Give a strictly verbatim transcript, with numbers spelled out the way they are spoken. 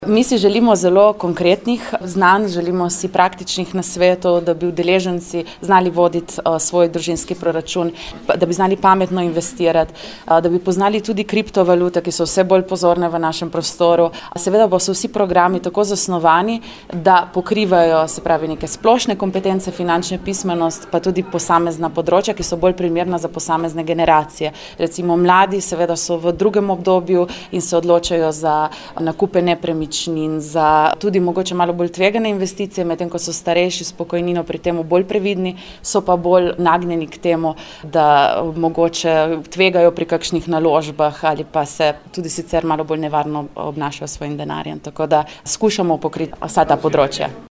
Mi si želimo zelo konkretnih znanj, želimo si praktičnih nasvetov, da bi udeleženci znali voditi svoj družinski proračun, da bi znali pametno investirati, da bi poznali tudi kriptovalute, ki so vse bolj pozorne v našem prostoru. Seveda pa so vsi programi tako zasnovani, da pokrivajo, se pravi, neke splošne kompetence, finančne pismenost, pa tudi posamezna področja, ki so bolj primerna za posamezne generacije. Recimo mladi seveda so v drugem obdobju in se odločajo za nakupe nepremičnin, za tudi mogoče malo bolj tvegane investicije, medtem ko so starejši s pokojnino pri tem bolj previdni, so pa bolj nagnjeni k temu, da mogoče tvegajo pri kakšnih naložbah ali pa se tudi sicer malo bolj nevarno obnašajo s svojim denarjem. Tako da skušamo pokriti vsa ta področja.